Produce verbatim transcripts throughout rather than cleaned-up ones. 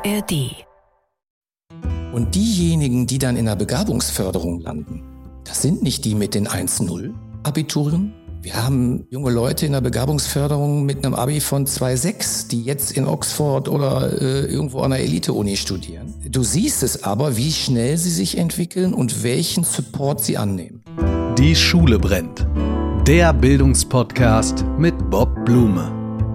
R D. Und diejenigen, die dann in der Begabungsförderung landen, das sind nicht die mit den eins null Abiturien. Wir haben junge Leute in der Begabungsförderung mit einem Abi von zwei Komma sechs, die jetzt in Oxford oder äh, irgendwo an der Elite-Uni studieren. Du siehst es aber, wie schnell sie sich entwickeln und welchen Support sie annehmen. Die Schule brennt. Der Bildungspodcast mit Bob Blume.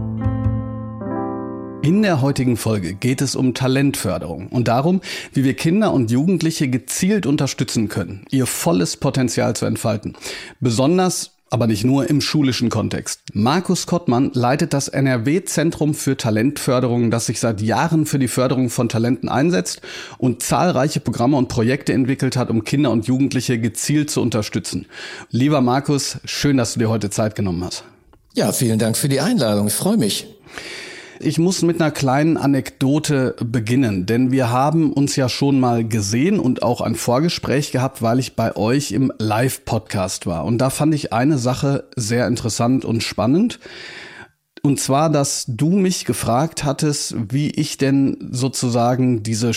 In der heutigen Folge geht es um Talentförderung und darum, wie wir Kinder und Jugendliche gezielt unterstützen können, ihr volles Potenzial zu entfalten. Besonders, aber nicht nur im schulischen Kontext. Markus Kottmann leitet das N R W-Zentrum für Talentförderung, das sich seit Jahren für die Förderung von Talenten einsetzt und zahlreiche Programme und Projekte entwickelt hat, um Kinder und Jugendliche gezielt zu unterstützen. Lieber Markus, schön, dass du dir heute Zeit genommen hast. Ja, vielen Dank für die Einladung. Ich freue mich. Ich muss mit einer kleinen Anekdote beginnen, denn wir haben uns ja schon mal gesehen und auch ein Vorgespräch gehabt, weil ich bei euch im Live-Podcast war. Und da fand ich eine Sache sehr interessant und spannend. Und zwar, dass du mich gefragt hattest, wie ich denn sozusagen diese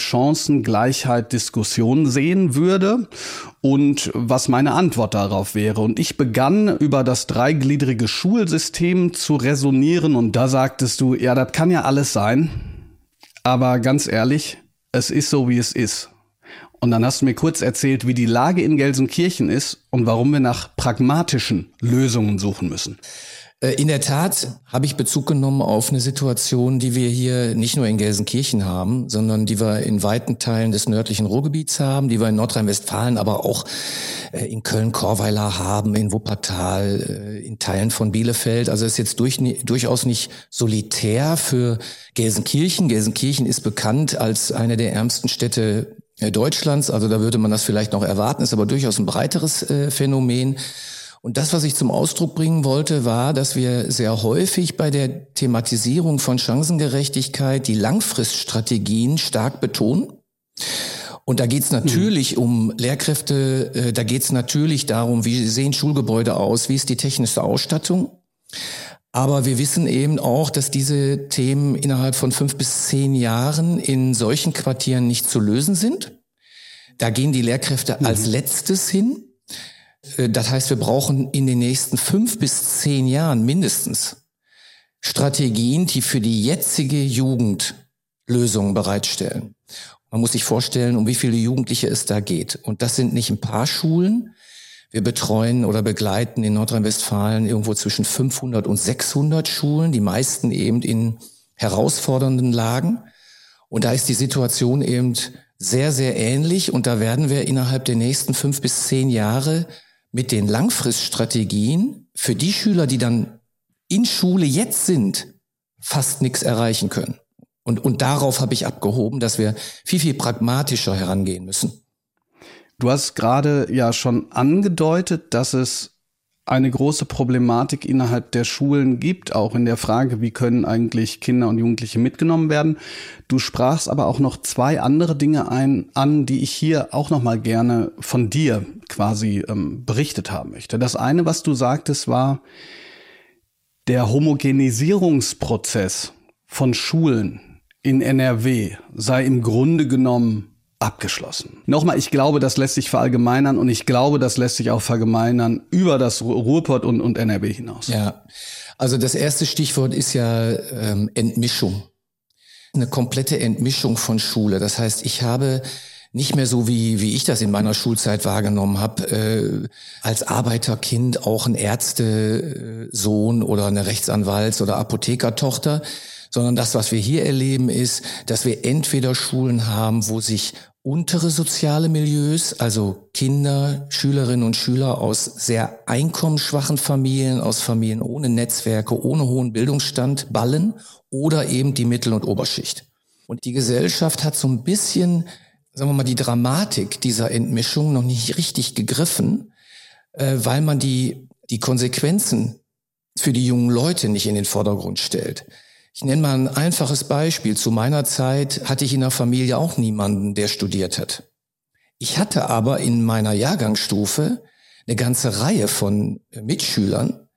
Chancengleichheit-Diskussion sehen würde und was meine Antwort darauf wäre. Und ich begann über das dreigliedrige Schulsystem zu resonieren und da sagtest du, ja, das kann ja alles sein, aber ganz ehrlich, es ist so, wie es ist. Und dann hast du mir kurz erzählt, wie die Lage in Gelsenkirchen ist und warum wir nach pragmatischen Lösungen suchen müssen. In der Tat habe ich Bezug genommen auf eine Situation, die wir hier nicht nur in Gelsenkirchen haben, sondern die wir in weiten Teilen des nördlichen Ruhrgebiets haben, die wir in Nordrhein-Westfalen, aber auch in Köln-Korweiler haben, in Wuppertal, in Teilen von Bielefeld. Also es ist jetzt durch, durchaus nicht solitär für Gelsenkirchen. Gelsenkirchen ist bekannt als eine der ärmsten Städte Deutschlands. Also da würde man das vielleicht noch erwarten, ist aber durchaus ein breiteres Phänomen. Und das, was ich zum Ausdruck bringen wollte, war, dass wir sehr häufig bei der Thematisierung von Chancengerechtigkeit die Langfriststrategien stark betonen. Und da geht es natürlich mhm. um Lehrkräfte, da geht es natürlich darum, wie sehen Schulgebäude aus, wie ist die technische Ausstattung. Aber wir wissen eben auch, dass diese Themen innerhalb von fünf bis zehn Jahren in solchen Quartieren nicht zu lösen sind. Da gehen die Lehrkräfte mhm. als letztes hin. Das heißt, wir brauchen in den nächsten fünf bis zehn Jahren mindestens Strategien, die für die jetzige Jugend Lösungen bereitstellen. Man muss sich vorstellen, um wie viele Jugendliche es da geht. Und das sind nicht ein paar Schulen. Wir betreuen oder begleiten in Nordrhein-Westfalen irgendwo zwischen fünfhundert und sechshundert Schulen, die meisten eben in herausfordernden Lagen. Und da ist die Situation eben sehr, sehr ähnlich. Und da werden wir innerhalb der nächsten fünf bis zehn Jahre mit den Langfriststrategien für die Schüler, die dann in Schule jetzt sind, fast nichts erreichen können. Und, und darauf habe ich abgehoben, dass wir viel, viel pragmatischer herangehen müssen. Du hast gerade ja schon angedeutet, dass es eine große Problematik innerhalb der Schulen gibt, auch in der Frage, wie können eigentlich Kinder und Jugendliche mitgenommen werden. Du sprachst aber auch noch zwei andere Dinge ein, an, die ich hier auch noch mal gerne von dir quasi ähm, berichtet haben möchte. Das eine, was du sagtest, war, der Homogenisierungsprozess von Schulen in N R W sei im Grunde genommen abgeschlossen. Nochmal, ich glaube, das lässt sich verallgemeinern und ich glaube, das lässt sich auch verallgemeinern über das Ruhrpott und, und N R W hinaus. Ja, also das erste Stichwort ist ja ähm, Entmischung. Eine komplette Entmischung von Schule. Das heißt, ich habe nicht mehr so, wie wie ich das in meiner Schulzeit wahrgenommen habe, äh, als Arbeiterkind auch ein Ärztesohn oder eine Rechtsanwalts- oder Apothekertochter, sondern das, was wir hier erleben, ist, dass wir entweder Schulen haben, wo sich untere soziale Milieus, also Kinder, Schülerinnen und Schüler aus sehr einkommensschwachen Familien, aus Familien ohne Netzwerke, ohne hohen Bildungsstand ballen, oder eben die Mittel- und Oberschicht. Und die Gesellschaft hat so ein bisschen, sagen wir mal, die Dramatik dieser Entmischung noch nicht richtig gegriffen, äh, weil man die, die Konsequenzen für die jungen Leute nicht in den Vordergrund stellt. Ich nenne mal ein einfaches Beispiel. Zu meiner Zeit hatte ich in der Familie auch niemanden, der studiert hat. Ich hatte aber in meiner Jahrgangsstufe eine ganze Reihe von Mitschülern,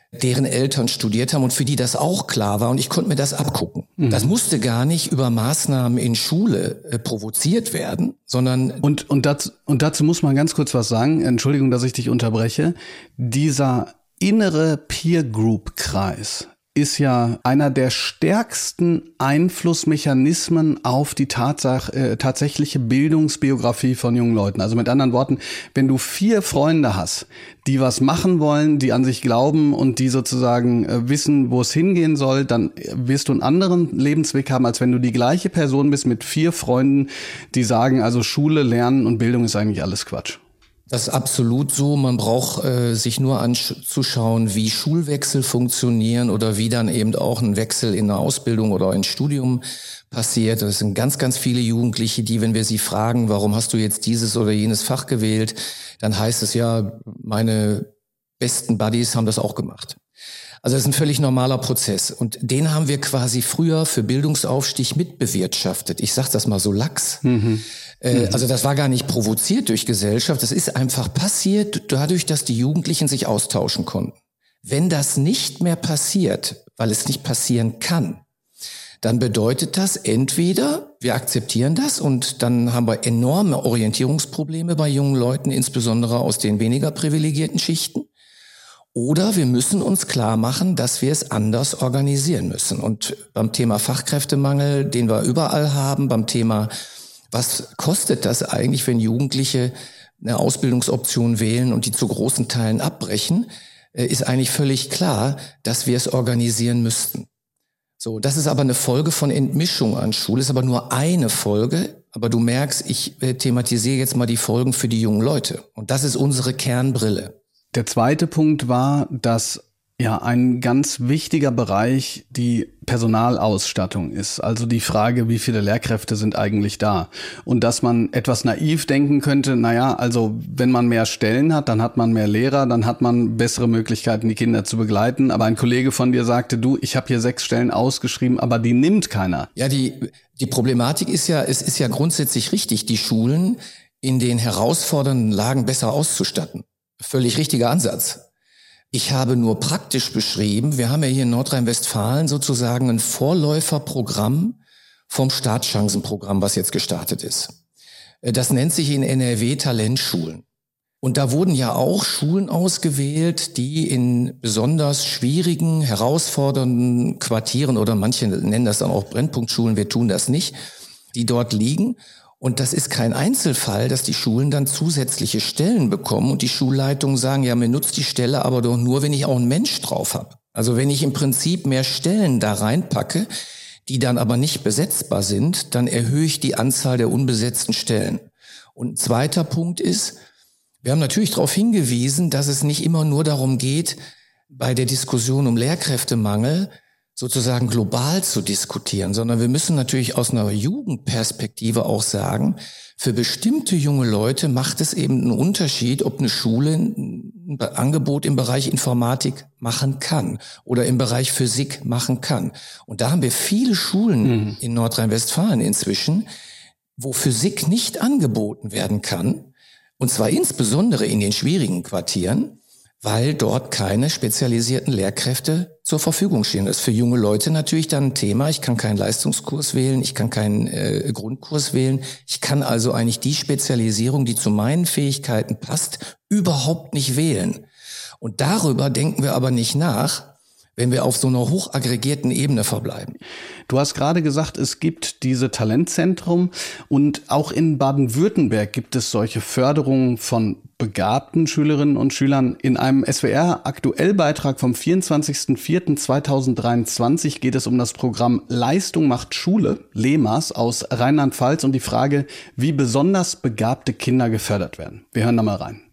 deren Eltern studiert haben und für die das auch klar war und ich konnte mir das abgucken. Mhm. Das musste gar nicht über Maßnahmen in Schule äh, provoziert werden, sondern... Und, und, dazu, und dazu muss man ganz kurz was sagen, Entschuldigung, dass ich dich unterbreche, dieser innere Peer-Group-Kreis ist ja einer der stärksten Einflussmechanismen auf die Tatsache, äh, tatsächliche Bildungsbiografie von jungen Leuten. Also mit anderen Worten, wenn du vier Freunde hast, die was machen wollen, die an sich glauben und die sozusagen äh, wissen, wo es hingehen soll, dann wirst du einen anderen Lebensweg haben, als wenn du die gleiche Person bist mit vier Freunden, die sagen, also Schule, Lernen und Bildung ist eigentlich alles Quatsch. Das ist absolut so. Man braucht äh, sich nur anzuschauen, wie Schulwechsel funktionieren oder wie dann eben auch ein Wechsel in eine Ausbildung oder ein Studium passiert. Das sind ganz, ganz viele Jugendliche, die, wenn wir sie fragen, warum hast du jetzt dieses oder jenes Fach gewählt, dann heißt es ja, meine besten Buddies haben das auch gemacht. Also das ist ein völlig normaler Prozess und den haben wir quasi früher für Bildungsaufstieg mitbewirtschaftet. Ich sage das mal so lax. Mhm. Äh, also das war gar nicht provoziert durch Gesellschaft, das ist einfach passiert dadurch, dass die Jugendlichen sich austauschen konnten. Wenn das nicht mehr passiert, weil es nicht passieren kann, dann bedeutet das entweder, wir akzeptieren das und dann haben wir enorme Orientierungsprobleme bei jungen Leuten, insbesondere aus den weniger privilegierten Schichten. Oder wir müssen uns klar machen, dass wir es anders organisieren müssen. Und beim Thema Fachkräftemangel, den wir überall haben, beim Thema, was kostet das eigentlich, wenn Jugendliche eine Ausbildungsoption wählen und die zu großen Teilen abbrechen, ist eigentlich völlig klar, dass wir es organisieren müssten. So, das ist aber eine Folge von Entmischung an Schule, ist aber nur eine Folge. Aber du merkst, ich thematisiere jetzt mal die Folgen für die jungen Leute. Und das ist unsere Kernbrille. Der zweite Punkt war, dass ja ein ganz wichtiger Bereich die Personalausstattung ist. Also die Frage, wie viele Lehrkräfte sind eigentlich da? Und dass man etwas naiv denken könnte, naja, also wenn man mehr Stellen hat, dann hat man mehr Lehrer, dann hat man bessere Möglichkeiten, die Kinder zu begleiten. Aber ein Kollege von dir sagte, du, ich habe hier sechs Stellen ausgeschrieben, aber die nimmt keiner. Ja, die, die Problematik ist ja, es ist ja grundsätzlich richtig, die Schulen in den herausfordernden Lagen besser auszustatten. Völlig richtiger Ansatz. Ich habe nur praktisch beschrieben, wir haben ja hier in Nordrhein-Westfalen sozusagen ein Vorläuferprogramm vom Startchancenprogramm, was jetzt gestartet ist. Das nennt sich in N R W Talentschulen. Und da wurden ja auch Schulen ausgewählt, die in besonders schwierigen, herausfordernden Quartieren oder manche nennen das dann auch Brennpunktschulen, wir tun das nicht, die dort liegen. Und das ist kein Einzelfall, dass die Schulen dann zusätzliche Stellen bekommen und die Schulleitungen sagen, ja, mir nutzt die Stelle aber doch nur, wenn ich auch einen Mensch drauf habe. Also wenn ich im Prinzip mehr Stellen da reinpacke, die dann aber nicht besetzbar sind, dann erhöhe ich die Anzahl der unbesetzten Stellen. Und ein zweiter Punkt ist, wir haben natürlich darauf hingewiesen, dass es nicht immer nur darum geht, bei der Diskussion um Lehrkräftemangel sozusagen global zu diskutieren, sondern wir müssen natürlich aus einer Jugendperspektive auch sagen, für bestimmte junge Leute macht es eben einen Unterschied, ob eine Schule ein Angebot im Bereich Informatik machen kann oder im Bereich Physik machen kann. Und da haben wir viele Schulen mhm. in Nordrhein-Westfalen inzwischen, wo Physik nicht angeboten werden kann, und zwar insbesondere in den schwierigen Quartieren, weil dort keine spezialisierten Lehrkräfte zur Verfügung stehen. Das ist für junge Leute natürlich dann ein Thema. Ich kann keinen Leistungskurs wählen, ich kann keinen äh, Grundkurs wählen. Ich kann also eigentlich die Spezialisierung, die zu meinen Fähigkeiten passt, überhaupt nicht wählen. Und darüber denken wir aber nicht nach, wenn wir auf so einer hochaggregierten Ebene verbleiben. Du hast gerade gesagt, es gibt diese Talentzentrum und auch in Baden-Württemberg gibt es solche Förderungen von begabten Schülerinnen und Schülern. In einem S W R-Aktuellbeitrag vom vierundzwanzigsten vierten zweitausenddreiundzwanzig geht es um das Programm Leistung macht Schule, LEMAS, aus Rheinland-Pfalz und die Frage, wie besonders begabte Kinder gefördert werden. Wir hören da mal rein.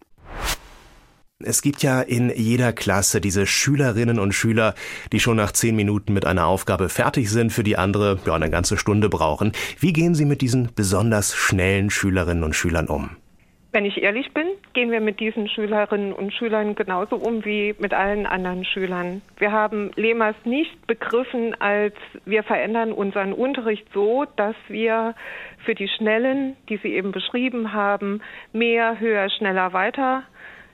Es gibt ja in jeder Klasse diese Schülerinnen und Schüler, die schon nach zehn Minuten mit einer Aufgabe fertig sind, für die andere ja eine ganze Stunde brauchen. Wie gehen Sie mit diesen besonders schnellen Schülerinnen und Schülern um? Wenn ich ehrlich bin, gehen wir mit diesen Schülerinnen und Schülern genauso um wie mit allen anderen Schülern. Wir haben LEMAS nicht begriffen als wir verändern unseren Unterricht so, dass wir für die Schnellen, die Sie eben beschrieben haben, mehr, höher, schneller, weiter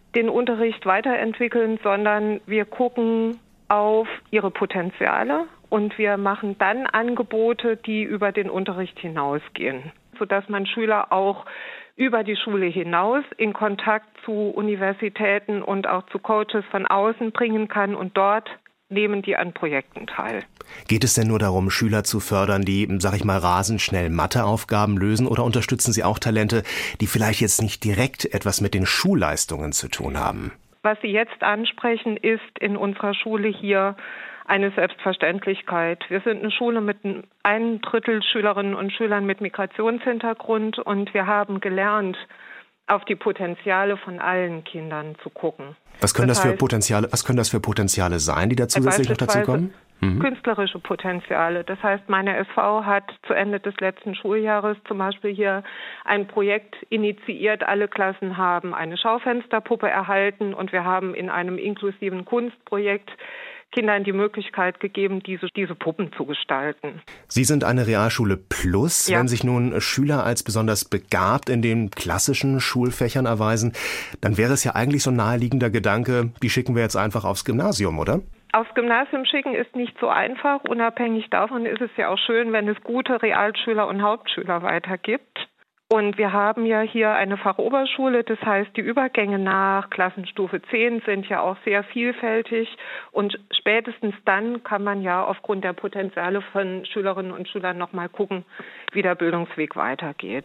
den Unterricht weiterentwickeln, sondern wir gucken auf ihre Potenziale und wir machen dann Angebote, die über den Unterricht hinausgehen, sodass man Schüler auch über die Schule hinaus in Kontakt zu Universitäten und auch zu Coaches von außen bringen kann und dort nehmen die an Projekten teil. Geht es denn nur darum, Schüler zu fördern, die, sag ich mal, rasend schnell Matheaufgaben lösen, oder unterstützen Sie auch Talente, die vielleicht jetzt nicht direkt etwas mit den Schulleistungen zu tun haben? Was Sie jetzt ansprechen, ist in unserer Schule hier eine Selbstverständlichkeit. Wir sind eine Schule mit einem Drittel Schülerinnen und Schülern mit Migrationshintergrund und wir haben gelernt, auf die Potenziale von allen Kindern zu gucken. Was können das, das für heißt, Potenziale, was können das für Potenziale sein, die da zusätzlich noch dazu kommen? Mhm. Künstlerische Potenziale. Das heißt, meine S V hat zu Ende des letzten Schuljahres zum Beispiel hier ein Projekt initiiert. Alle Klassen haben eine Schaufensterpuppe erhalten und wir haben in einem inklusiven Kunstprojekt Kindern die Möglichkeit gegeben, diese, diese Puppen zu gestalten. Sie sind eine Realschule Plus. Ja. Wenn sich nun Schüler als besonders begabt in den klassischen Schulfächern erweisen, dann wäre es ja eigentlich so ein naheliegender Gedanke, die schicken wir jetzt einfach aufs Gymnasium, oder? Aufs Gymnasium schicken ist nicht so einfach. Unabhängig davon ist es ja auch schön, wenn es gute Realschüler und Hauptschüler weitergibt. Und wir haben ja hier eine Fachoberschule, das heißt, die Übergänge nach Klassenstufe zehn sind ja auch sehr vielfältig und spätestens dann kann man ja aufgrund der Potenziale von Schülerinnen und Schülern nochmal gucken, wie der Bildungsweg weitergeht.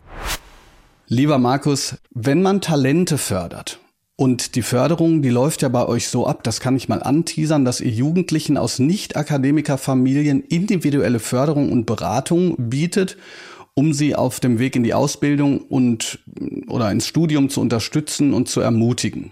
Lieber Markus, wenn man Talente fördert, und die Förderung, die läuft ja bei euch so ab, das kann ich mal anteasern, dass ihr Jugendlichen aus Nicht-Akademiker-Familien individuelle Förderung und Beratung bietet, um sie auf dem Weg in die Ausbildung und oder ins Studium zu unterstützen und zu ermutigen.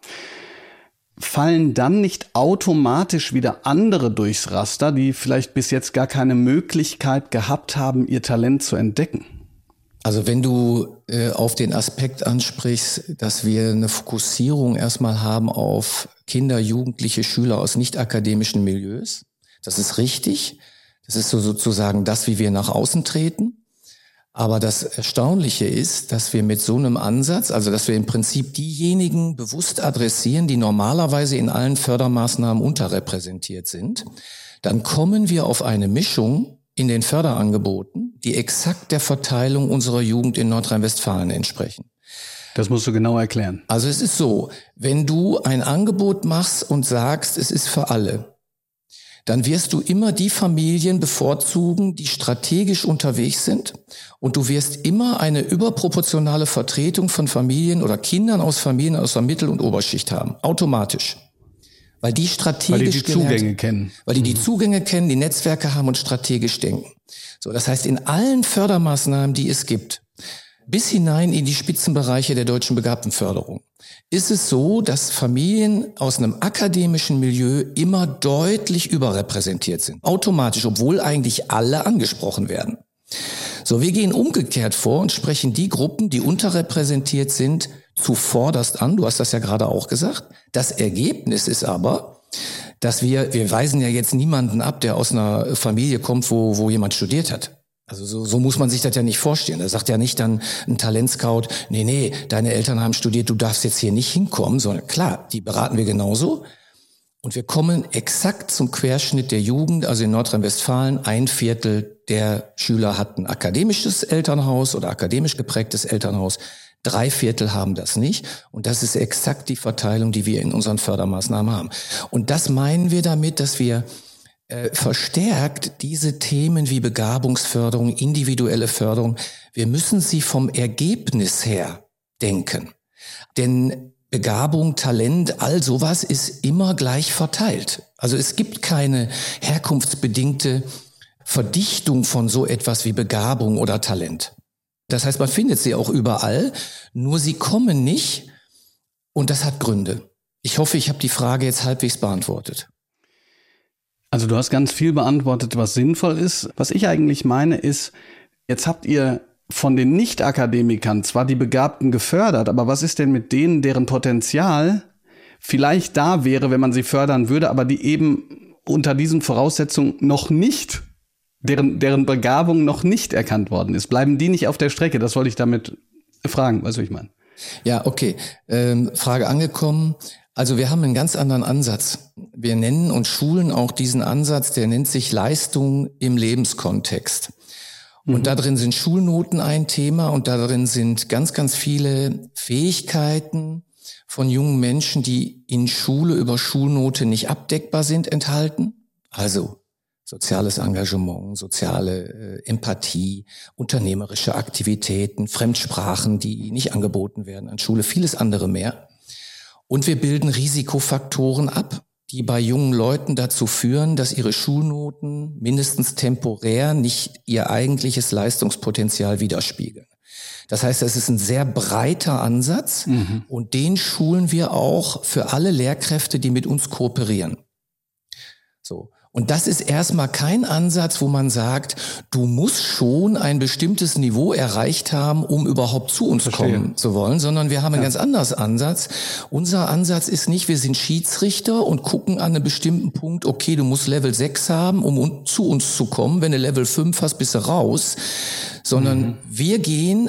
Fallen dann nicht automatisch wieder andere durchs Raster, die vielleicht bis jetzt gar keine Möglichkeit gehabt haben, ihr Talent zu entdecken? Also wenn du äh, auf den Aspekt ansprichst, dass wir eine Fokussierung erstmal haben auf Kinder, Jugendliche, Schüler aus nicht-akademischen Milieus, das ist richtig. Das ist so sozusagen das, wie wir nach außen treten. Aber das Erstaunliche ist, dass wir mit so einem Ansatz, also dass wir im Prinzip diejenigen bewusst adressieren, die normalerweise in allen Fördermaßnahmen unterrepräsentiert sind, dann kommen wir auf eine Mischung in den Förderangeboten, die exakt der Verteilung unserer Jugend in Nordrhein-Westfalen entsprechen. Das musst du genau erklären. Also es ist so, wenn du ein Angebot machst und sagst, es ist für alle, dann wirst du immer die Familien bevorzugen, die strategisch unterwegs sind, und du wirst immer eine überproportionale Vertretung von Familien oder Kindern aus Familien aus der Mittel- und Oberschicht haben, automatisch. Weil die strategisch Weil die die gelernt, Zugänge kennen. Weil die die Zugänge kennen, die Netzwerke haben und strategisch denken. So, das heißt, in allen Fördermaßnahmen, die es gibt, bis hinein in die Spitzenbereiche der deutschen Begabtenförderung, ist es so, dass Familien aus einem akademischen Milieu immer deutlich überrepräsentiert sind. Automatisch, obwohl eigentlich alle angesprochen werden. So, wir gehen umgekehrt vor und sprechen die Gruppen, die unterrepräsentiert sind, zuvorderst an. Du hast das ja gerade auch gesagt. Das Ergebnis ist aber, dass wir, wir weisen ja jetzt niemanden ab, der aus einer Familie kommt, wo, wo jemand studiert hat. Also so, so muss man sich das ja nicht vorstellen. Da sagt ja nicht dann ein Talentscout, nee, nee, deine Eltern haben studiert, du darfst jetzt hier nicht hinkommen, sondern klar, die beraten wir genauso. Und wir kommen exakt zum Querschnitt der Jugend, also in Nordrhein-Westfalen, ein Viertel der Schüler hat ein akademisches Elternhaus oder akademisch geprägtes Elternhaus. Drei Viertel haben das nicht. Und das ist exakt die Verteilung, die wir in unseren Fördermaßnahmen haben. Und das meinen wir damit, dass wir äh, verstärkt diese Themen wie Begabungsförderung, individuelle Förderung, wir müssen sie vom Ergebnis her denken. Denn Begabung, Talent, all sowas ist immer gleich verteilt. Also es gibt keine herkunftsbedingte Verdichtung von so etwas wie Begabung oder Talent. Das heißt, man findet sie auch überall, nur sie kommen nicht und das hat Gründe. Ich hoffe, ich habe die Frage jetzt halbwegs beantwortet. Also du hast ganz viel beantwortet, was sinnvoll ist. Was ich eigentlich meine ist, jetzt habt ihr von den Nicht-Akademikern zwar die Begabten gefördert, aber was ist denn mit denen, deren Potenzial vielleicht da wäre, wenn man sie fördern würde, aber die eben unter diesen Voraussetzungen noch nicht, deren, deren Begabung noch nicht erkannt worden ist? Bleiben die nicht auf der Strecke? Das wollte ich damit fragen, weißt du, was ich meine? Ja, okay. Ähm, Frage angekommen. Also wir haben einen ganz anderen Ansatz. Wir nennen und schulen auch diesen Ansatz, der nennt sich Leistung im Lebenskontext. Und mhm. da drin sind Schulnoten ein Thema und da drin sind ganz, ganz viele Fähigkeiten von jungen Menschen, die in Schule über Schulnote nicht abdeckbar sind, enthalten. Also soziales Engagement, soziale äh, Empathie, unternehmerische Aktivitäten, Fremdsprachen, die nicht angeboten werden an Schule, vieles andere mehr. Und wir bilden Risikofaktoren ab, die bei jungen Leuten dazu führen, dass ihre Schulnoten mindestens temporär nicht ihr eigentliches Leistungspotenzial widerspiegeln. Das heißt, es ist ein sehr breiter Ansatz mhm. und den schulen wir auch für alle Lehrkräfte, die mit uns kooperieren. So. Und das ist erstmal kein Ansatz, wo man sagt, du musst schon ein bestimmtes Niveau erreicht haben, um überhaupt zu uns Verstehe. kommen zu wollen, sondern wir haben einen ja. ganz anderen Ansatz. Unser Ansatz ist nicht, wir sind Schiedsrichter und gucken an einem bestimmten Punkt, okay, du musst Level sechs haben, um zu uns zu kommen. Wenn du Level fünf hast, bist du raus. Sondern mhm. wir gehen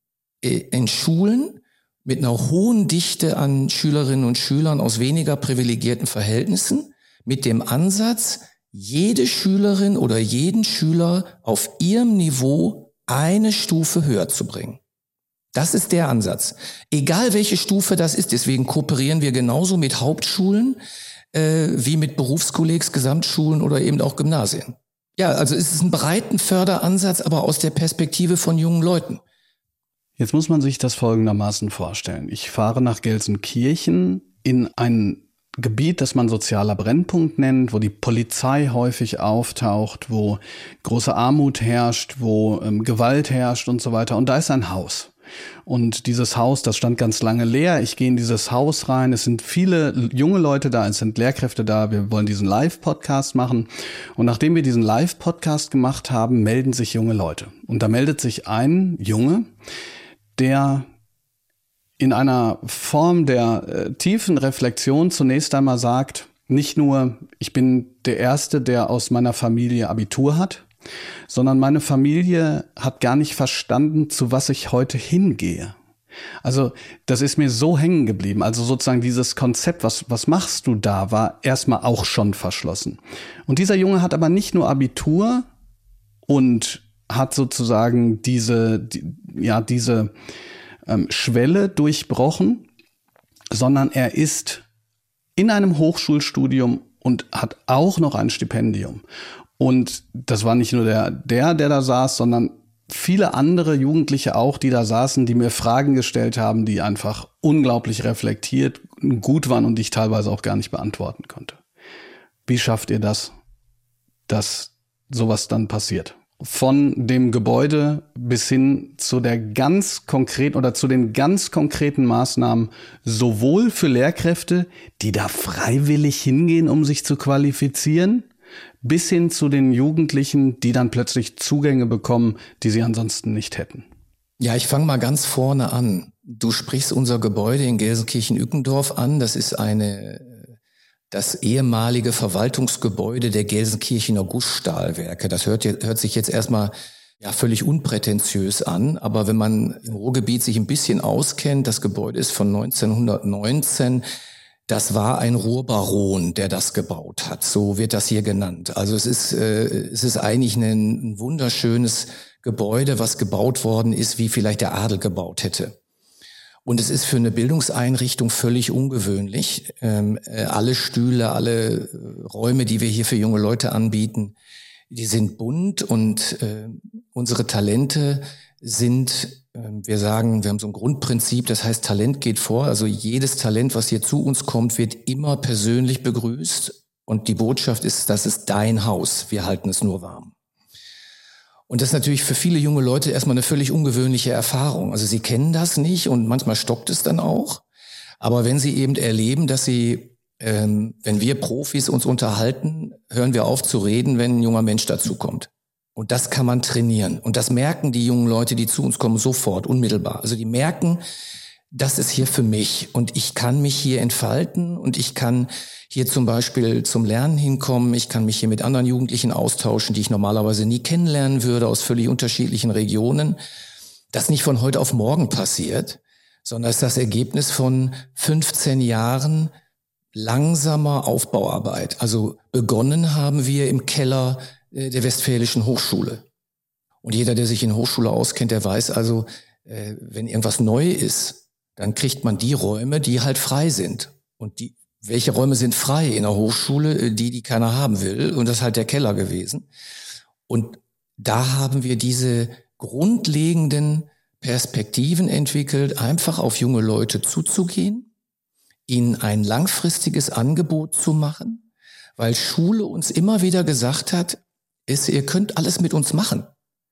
in Schulen mit einer hohen Dichte an Schülerinnen und Schülern aus weniger privilegierten Verhältnissen mit dem Ansatz, jede Schülerin oder jeden Schüler auf ihrem Niveau eine Stufe höher zu bringen. Das ist der Ansatz. Egal welche Stufe das ist, deswegen kooperieren wir genauso mit Hauptschulen äh, wie mit Berufskollegs, Gesamtschulen oder eben auch Gymnasien. Ja, also es ist ein breiten Förderansatz, aber aus der Perspektive von jungen Leuten. Jetzt muss man sich das folgendermaßen vorstellen. Ich fahre nach Gelsenkirchen in ein Gebiet, das man sozialer Brennpunkt nennt, wo die Polizei häufig auftaucht, wo große Armut herrscht, wo ähm, Gewalt herrscht und so weiter. Und da ist ein Haus. Und dieses Haus, das stand ganz lange leer. Ich gehe in dieses Haus rein. Es sind viele junge Leute da, es sind Lehrkräfte da. Wir wollen diesen Live-Podcast machen. Und nachdem wir diesen Live-Podcast gemacht haben, melden sich junge Leute. Und da meldet sich ein Junge, der in einer Form der äh, tiefen Reflexion zunächst einmal sagt, nicht nur, ich bin der Erste, der aus meiner Familie Abitur hat, sondern meine Familie hat gar nicht verstanden, zu was ich heute hingehe. Also das ist mir so hängen geblieben. Also sozusagen dieses Konzept, was, was machst du da, war erstmal auch schon verschlossen. Und dieser Junge hat aber nicht nur Abitur und hat sozusagen diese, die, ja, diese ähm, Schwelle durchbrochen, sondern er ist in einem Hochschulstudium und hat auch noch ein Stipendium. Und das war nicht nur der, der, der da saß, sondern viele andere Jugendliche auch, die da saßen, die mir Fragen gestellt haben, die einfach unglaublich reflektiert, gut waren und die ich teilweise auch gar nicht beantworten konnte. Wie schafft ihr das, dass sowas dann passiert? Von dem Gebäude bis hin zu der ganz konkreten oder zu den ganz konkreten Maßnahmen, sowohl für Lehrkräfte, die da freiwillig hingehen, um sich zu qualifizieren, bis hin zu den Jugendlichen, die dann plötzlich Zugänge bekommen, die sie ansonsten nicht hätten. Ja, ich fange mal ganz vorne an. Du sprichst unser Gebäude in Gelsenkirchen-Ückendorf an. Das ist eine, das ehemalige Verwaltungsgebäude der Gelsenkirchener Gussstahlwerke. Das hört, hört sich jetzt erstmal ja völlig unprätentiös an, aber wenn man im Ruhrgebiet sich ein bisschen auskennt, das Gebäude ist von neunzehnhundertneunzehn. Das war ein Ruhrbaron, der das gebaut hat. So wird das hier genannt. Also es ist, äh, es ist eigentlich ein, ein wunderschönes Gebäude, was gebaut worden ist, wie vielleicht der Adel gebaut hätte. Und es ist für eine Bildungseinrichtung völlig ungewöhnlich. Ähm, äh, alle Stühle, alle Räume, die wir hier für junge Leute anbieten, die sind bunt und äh, unsere Talente sind, äh, wir sagen, wir haben so ein Grundprinzip, das heißt, Talent geht vor. Also jedes Talent, was hier zu uns kommt, wird immer persönlich begrüßt. Und die Botschaft ist, das ist dein Haus. Wir halten es nur warm. Und das ist natürlich für viele junge Leute erstmal eine völlig ungewöhnliche Erfahrung. Also sie kennen das nicht und manchmal stockt es dann auch. Aber wenn sie eben erleben, dass sie, ähm, wenn wir Profis uns unterhalten, hören wir auf zu reden, wenn ein junger Mensch dazukommt. Und das kann man trainieren. Und das merken die jungen Leute, die zu uns kommen, sofort, unmittelbar. Also die merken, das ist hier für mich und ich kann mich hier entfalten und ich kann hier zum Beispiel zum Lernen hinkommen. Ich kann mich hier mit anderen Jugendlichen austauschen, die ich normalerweise nie kennenlernen würde, aus völlig unterschiedlichen Regionen. Das nicht von heute auf morgen passiert, sondern es ist das Ergebnis von fünfzehn Jahren langsamer Aufbauarbeit. Also begonnen haben wir im Keller der Westfälischen Hochschule. Und jeder, der sich in Hochschule auskennt, der weiß also, wenn irgendwas neu ist, dann kriegt man die Räume, die halt frei sind. Und die, welche Räume sind frei in der Hochschule? Die, die keiner haben will. Und das ist halt der Keller gewesen. Und da haben wir diese grundlegenden Perspektiven entwickelt, einfach auf junge Leute zuzugehen, ihnen ein langfristiges Angebot zu machen, weil Schule uns immer wieder gesagt hat, ist, ihr könnt alles mit uns machen.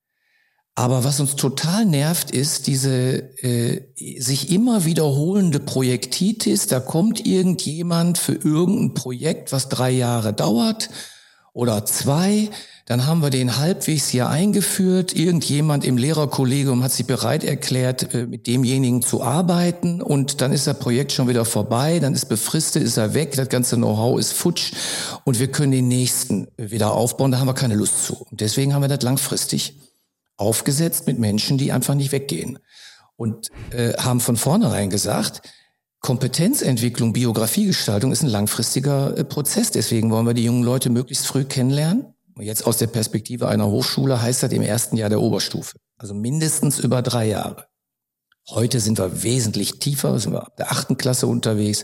Aber was uns total nervt, ist diese äh, sich immer wiederholende Projektitis. Da kommt irgendjemand für irgendein Projekt, was drei Jahre dauert oder zwei. Dann haben wir den halbwegs hier eingeführt. Irgendjemand im Lehrerkollegium hat sich bereit erklärt, mit demjenigen zu arbeiten. Und dann ist das Projekt schon wieder vorbei. Dann ist befristet, ist er weg. Das ganze Know-how ist futsch. Und wir können den nächsten wieder aufbauen. Da haben wir keine Lust zu. Und deswegen haben wir das langfristig aufgesetzt mit Menschen, die einfach nicht weggehen. Und äh, haben von vornherein gesagt, Kompetenzentwicklung, Biografiegestaltung ist ein langfristiger äh, Prozess. Deswegen wollen wir die jungen Leute möglichst früh kennenlernen. Und jetzt aus der Perspektive einer Hochschule heißt das im ersten Jahr der Oberstufe. Also mindestens über drei Jahre. Heute sind wir wesentlich tiefer, sind wir ab der achten Klasse unterwegs.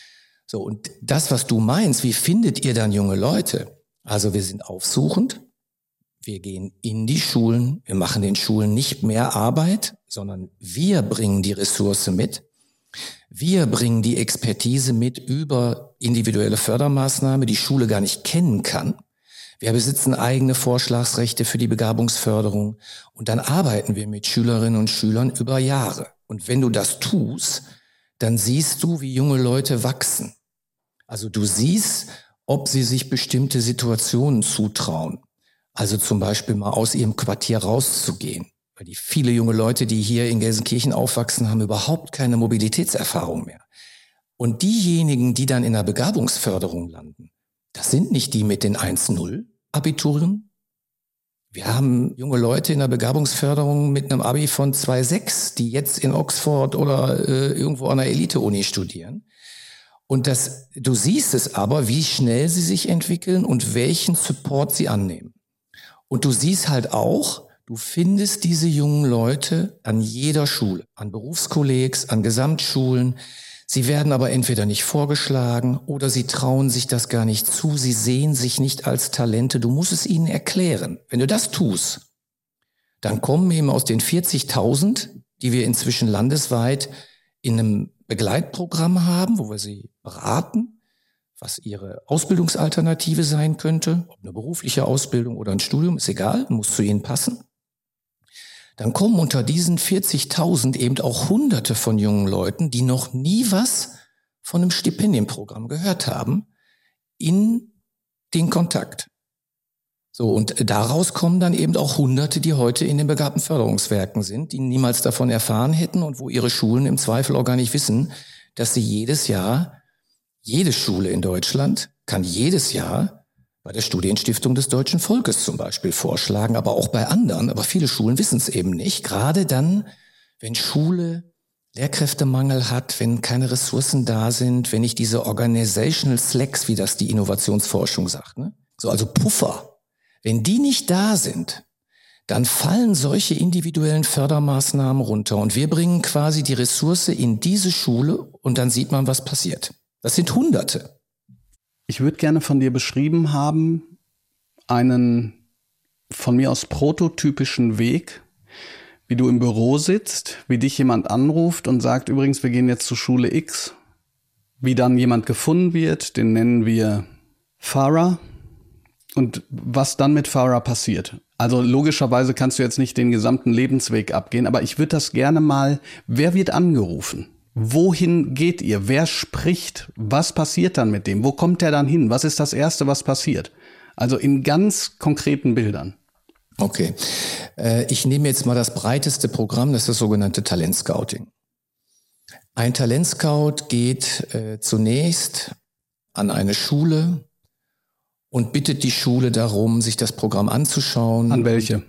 So, und das, was du meinst, wie findet ihr dann junge Leute? Also wir sind aufsuchend. Wir gehen in die Schulen. Wir machen den Schulen nicht mehr Arbeit, sondern wir bringen die Ressource mit. Wir bringen die Expertise mit über individuelle Fördermaßnahmen, die Schule gar nicht kennen kann. Wir besitzen eigene Vorschlagsrechte für die Begabungsförderung und dann arbeiten wir mit Schülerinnen und Schülern über Jahre. Und wenn du das tust, dann siehst du, wie junge Leute wachsen. Also du siehst, ob sie sich bestimmte Situationen zutrauen. Also zum Beispiel mal aus ihrem Quartier rauszugehen. Weil die viele junge Leute, die hier in Gelsenkirchen aufwachsen, haben überhaupt keine Mobilitätserfahrung mehr. Und diejenigen, die dann in der Begabungsförderung landen, das sind nicht die mit den eins null Abituren. Wir haben junge Leute in der Begabungsförderung mit einem Abi von zwei Komma sechs, die jetzt in Oxford oder äh, irgendwo an der Elite-Uni studieren. Und das, du siehst es aber, wie schnell sie sich entwickeln und welchen Support sie annehmen. Und du siehst halt auch, du findest diese jungen Leute an jeder Schule, an Berufskollegs, an Gesamtschulen. Sie werden aber entweder nicht vorgeschlagen oder sie trauen sich das gar nicht zu. Sie sehen sich nicht als Talente. Du musst es ihnen erklären. Wenn du das tust, dann kommen eben aus den vierzigtausend, die wir inzwischen landesweit in einem Begleitprogramm haben, wo wir sie beraten, was ihre Ausbildungsalternative sein könnte, ob eine berufliche Ausbildung oder ein Studium, ist egal, muss zu ihnen passen. Dann kommen unter diesen vierzigtausend eben auch Hunderte von jungen Leuten, die noch nie was von einem Stipendienprogramm gehört haben, in den Kontakt. So, und daraus kommen dann eben auch Hunderte, die heute in den Begabtenförderungswerken sind, die niemals davon erfahren hätten und wo ihre Schulen im Zweifel auch gar nicht wissen, dass sie jedes Jahr, jede Schule in Deutschland kann jedes Jahr bei der Studienstiftung des deutschen Volkes zum Beispiel vorschlagen, aber auch bei anderen. Aber viele Schulen wissen es eben nicht. Gerade dann, wenn Schule Lehrkräftemangel hat, wenn keine Ressourcen da sind, wenn nicht diese Organizational Slacks, wie das die Innovationsforschung sagt, ne? So, also Puffer. Wenn die nicht da sind, dann fallen solche individuellen Fördermaßnahmen runter. Und wir bringen quasi die Ressource in diese Schule und dann sieht man, was passiert. Das sind Hunderte. Ich würde gerne von dir beschrieben haben, einen von mir aus prototypischen Weg, wie du im Büro sitzt, wie dich jemand anruft und sagt, übrigens, wir gehen jetzt zur Schule X, wie dann jemand gefunden wird, den nennen wir Farah, und was dann mit Farah passiert. Also logischerweise kannst du jetzt nicht den gesamten Lebensweg abgehen, aber ich würde das gerne mal, wer wird angerufen? Wohin geht ihr? Wer spricht? Was passiert dann mit dem? Wo kommt der dann hin? Was ist das Erste, was passiert? Also in ganz konkreten Bildern. Okay. Äh, ich nehme jetzt mal das breiteste Programm, das ist das sogenannte Talentscouting. Ein Talentscout geht äh, zunächst an eine Schule und bittet die Schule darum, sich das Programm anzuschauen. An welche?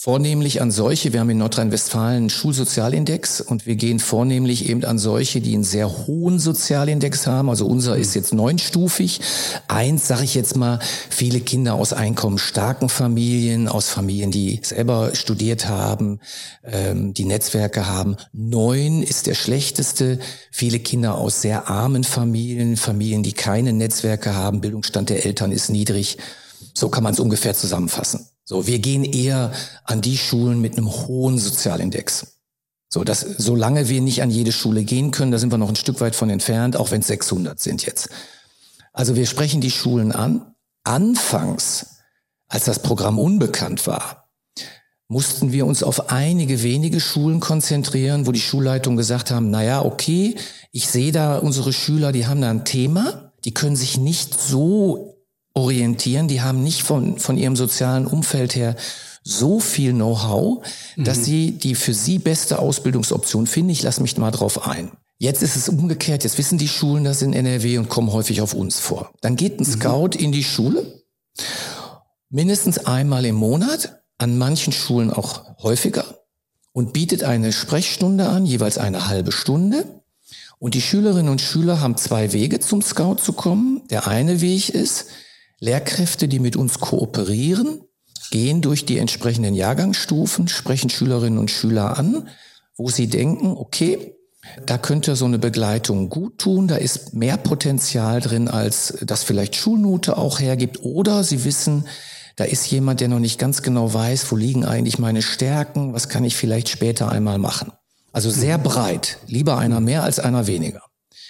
Vornehmlich an solche, wir haben in Nordrhein-Westfalen einen Schulsozialindex und wir gehen vornehmlich eben an solche, die einen sehr hohen Sozialindex haben. Also unser ist jetzt neunstufig. Eins, sage ich jetzt mal, viele Kinder aus einkommensstarken Familien, aus Familien, die selber studiert haben, ähm, die Netzwerke haben. Neun ist der schlechteste. Viele Kinder aus sehr armen Familien, Familien, die keine Netzwerke haben. Bildungsstand der Eltern ist niedrig. So kann man es ungefähr zusammenfassen. So, wir gehen eher an die Schulen mit einem hohen Sozialindex. So, dass, solange wir nicht an jede Schule gehen können, da sind wir noch ein Stück weit von entfernt, auch wenn es sechshundert sind jetzt. Also wir sprechen die Schulen an. Anfangs, als das Programm unbekannt war, mussten wir uns auf einige wenige Schulen konzentrieren, wo die Schulleitungen gesagt haben, naja, okay, ich sehe da unsere Schüler, die haben da ein Thema, die können sich nicht so orientieren, die haben nicht von, von ihrem sozialen Umfeld her so viel Know-how, mhm. dass sie die für sie beste Ausbildungsoption finden. Ich lasse mich mal drauf ein. Jetzt ist es umgekehrt, jetzt wissen die Schulen das in N R W und kommen häufig auf uns vor. Dann geht ein Scout mhm. in die Schule, mindestens einmal im Monat, an manchen Schulen auch häufiger, und bietet eine Sprechstunde an, jeweils eine halbe Stunde. Und die Schülerinnen und Schüler haben zwei Wege, zum Scout zu kommen. Der eine Weg ist, Lehrkräfte, die mit uns kooperieren, gehen durch die entsprechenden Jahrgangsstufen, sprechen Schülerinnen und Schüler an, wo sie denken, okay, da könnte so eine Begleitung gut tun, da ist mehr Potenzial drin, als das vielleicht Schulnote auch hergibt. Oder sie wissen, da ist jemand, der noch nicht ganz genau weiß, wo liegen eigentlich meine Stärken, was kann ich vielleicht später einmal machen. Also sehr breit, lieber einer mehr als einer weniger.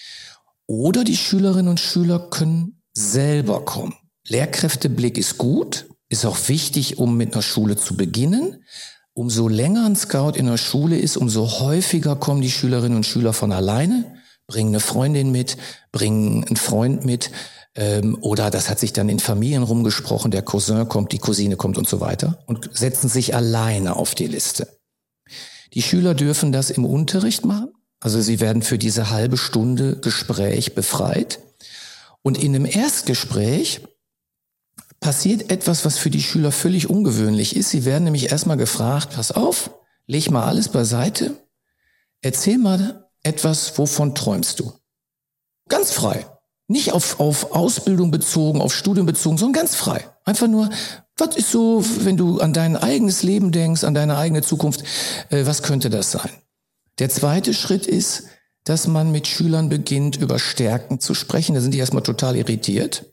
Oder die Schülerinnen und Schüler können selber kommen. Lehrkräfteblick ist gut, ist auch wichtig, um mit einer Schule zu beginnen. Umso länger ein Scout in der Schule ist, umso häufiger kommen die Schülerinnen und Schüler von alleine, bringen eine Freundin mit, bringen einen Freund mit, ähm, oder das hat sich dann in Familien rumgesprochen, der Cousin kommt, die Cousine kommt und so weiter, und setzen sich alleine auf die Liste. Die Schüler dürfen das im Unterricht machen, also sie werden für diese halbe Stunde Gespräch befreit. Und in einem Erstgespräch passiert etwas, was für die Schüler völlig ungewöhnlich ist. Sie werden nämlich erstmal gefragt, pass auf, leg mal alles beiseite, erzähl mal etwas, wovon träumst du? Ganz frei. Nicht auf, auf Ausbildung bezogen, auf Studium bezogen, sondern ganz frei. Einfach nur, was ist so, wenn du an dein eigenes Leben denkst, an deine eigene Zukunft, äh, was könnte das sein? Der zweite Schritt ist, dass man mit Schülern beginnt, über Stärken zu sprechen. Da sind die erstmal total irritiert.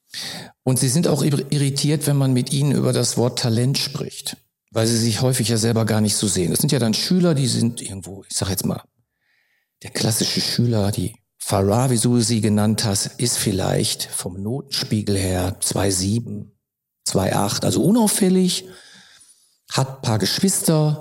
Und sie sind auch irritiert, wenn man mit ihnen über das Wort Talent spricht, weil sie sich häufig ja selber gar nicht so sehen. Das sind ja dann Schüler, die sind irgendwo, ich sag jetzt mal, der klassische Schüler, die Farah, wie du sie genannt hast, ist vielleicht vom Notenspiegel her zwei Komma sieben, zwei Komma acht, also unauffällig, hat ein paar Geschwister,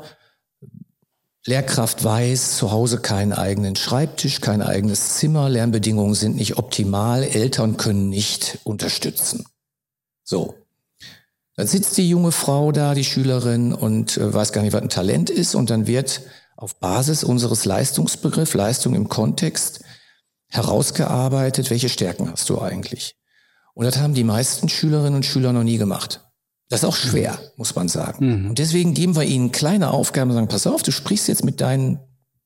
Lehrkraft weiß, zu Hause keinen eigenen Schreibtisch, kein eigenes Zimmer, Lernbedingungen sind nicht optimal, Eltern können nicht unterstützen. So, dann sitzt die junge Frau da, die Schülerin, und äh, weiß gar nicht, was ein Talent ist, und dann wird auf Basis unseres Leistungsbegriffs, Leistung im Kontext, herausgearbeitet, welche Stärken hast du eigentlich? Und das haben die meisten Schülerinnen und Schüler noch nie gemacht. Das ist auch schwer, muss man sagen. Mhm. Und deswegen geben wir ihnen kleine Aufgaben und sagen, pass auf, du sprichst jetzt mit deinen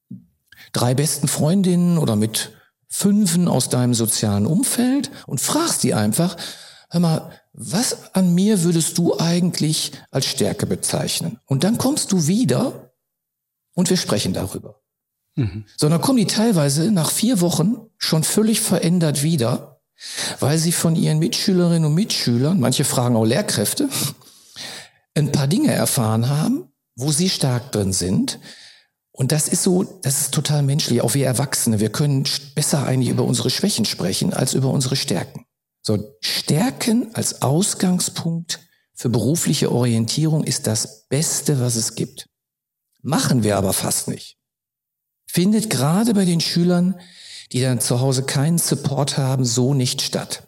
drei besten Freundinnen oder mit fünfen aus deinem sozialen Umfeld und fragst die einfach, hör mal, was an mir würdest du eigentlich als Stärke bezeichnen? Und dann kommst du wieder und wir sprechen darüber. Mhm. Sondern kommen die teilweise nach vier Wochen schon völlig verändert wieder, weil sie von ihren Mitschülerinnen und Mitschülern, manche fragen auch Lehrkräfte, ein paar Dinge erfahren haben, wo sie stark drin sind. Und das ist so, das ist total menschlich, auch wir Erwachsene. Wir können besser eigentlich über unsere Schwächen sprechen, als über unsere Stärken. So, Stärken als Ausgangspunkt für berufliche Orientierung ist das Beste, was es gibt. Machen wir aber fast nicht. Findet gerade bei den Schülern, die dann zu Hause keinen Support haben, so nicht statt.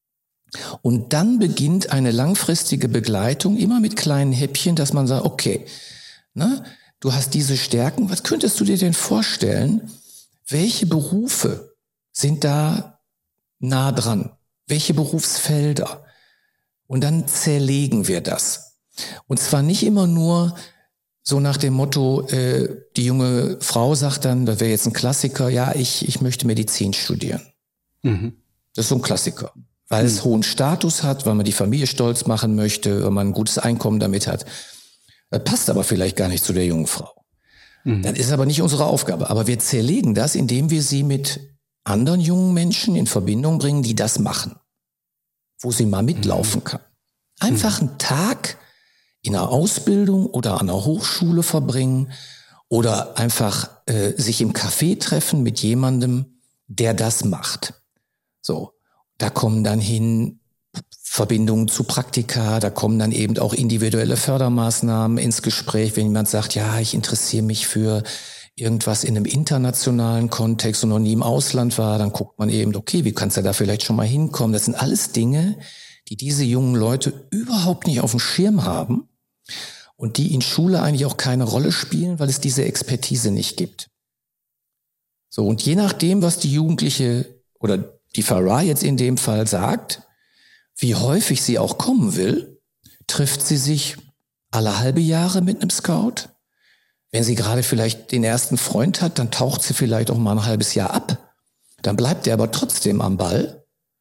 Und dann beginnt eine langfristige Begleitung, immer mit kleinen Häppchen, dass man sagt, okay, ne, du hast diese Stärken, was könntest du dir denn vorstellen? Welche Berufe sind da nah dran? Welche Berufsfelder? Und dann zerlegen wir das. Und zwar nicht immer nur so nach dem Motto, äh, die junge Frau sagt dann, das wäre jetzt ein Klassiker, ja, ich, ich möchte Medizin studieren. Mhm. Das ist so ein Klassiker, weil mhm. es hohen Status hat, weil man die Familie stolz machen möchte, weil man ein gutes Einkommen damit hat. Das passt aber vielleicht gar nicht zu der jungen Frau. Mhm. Das ist aber nicht unsere Aufgabe. Aber wir zerlegen das, indem wir sie mit anderen jungen Menschen in Verbindung bringen, die das machen. Wo sie mal mitlaufen kann. Einfach einen Tag in einer Ausbildung oder an einer Hochschule verbringen oder einfach äh, sich im Café treffen mit jemandem, der das macht. So, da kommen dann hin Verbindungen zu Praktika, da kommen dann eben auch individuelle Fördermaßnahmen ins Gespräch, wenn jemand sagt, ja, ich interessiere mich für irgendwas in einem internationalen Kontext und noch nie im Ausland war, dann guckt man eben, okay, wie kannst du da vielleicht schon mal hinkommen? Das sind alles Dinge, die diese jungen Leute überhaupt nicht auf dem Schirm haben und die in Schule eigentlich auch keine Rolle spielen, weil es diese Expertise nicht gibt. So, und je nachdem, was die Jugendliche oder die Farah jetzt in dem Fall sagt, wie häufig sie auch kommen will, trifft sie sich alle halbe Jahre mit einem Scout. Wenn sie gerade vielleicht den ersten Freund hat, dann taucht sie vielleicht auch mal ein halbes Jahr ab. Dann bleibt er aber trotzdem am Ball.